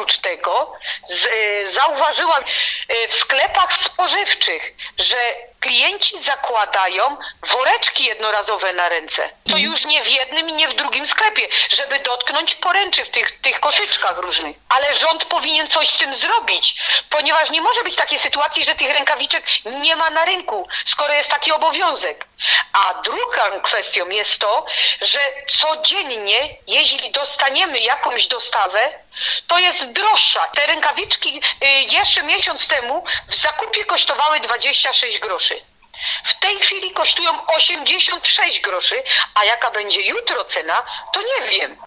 oprócz tego zauważyłam w sklepach spożywczych, że klienci zakładają woreczki jednorazowe na ręce. To już nie w jednym i nie w drugim sklepie, żeby dotknąć poręczy w tych koszyczkach różnych. Ale rząd powinien coś z tym zrobić, ponieważ nie może być takiej sytuacji, że tych rękawiczek nie ma na rynku, skoro jest taki obowiązek. A drugą kwestią jest to, że codziennie, jeśli dostaniemy jakąś dostawę, to jest droższa. Te rękawiczki jeszcze miesiąc temu w zakupie kosztowały 26 groszy. W tej chwili kosztują 86 groszy, a jaka będzie jutro cena, to nie wiem.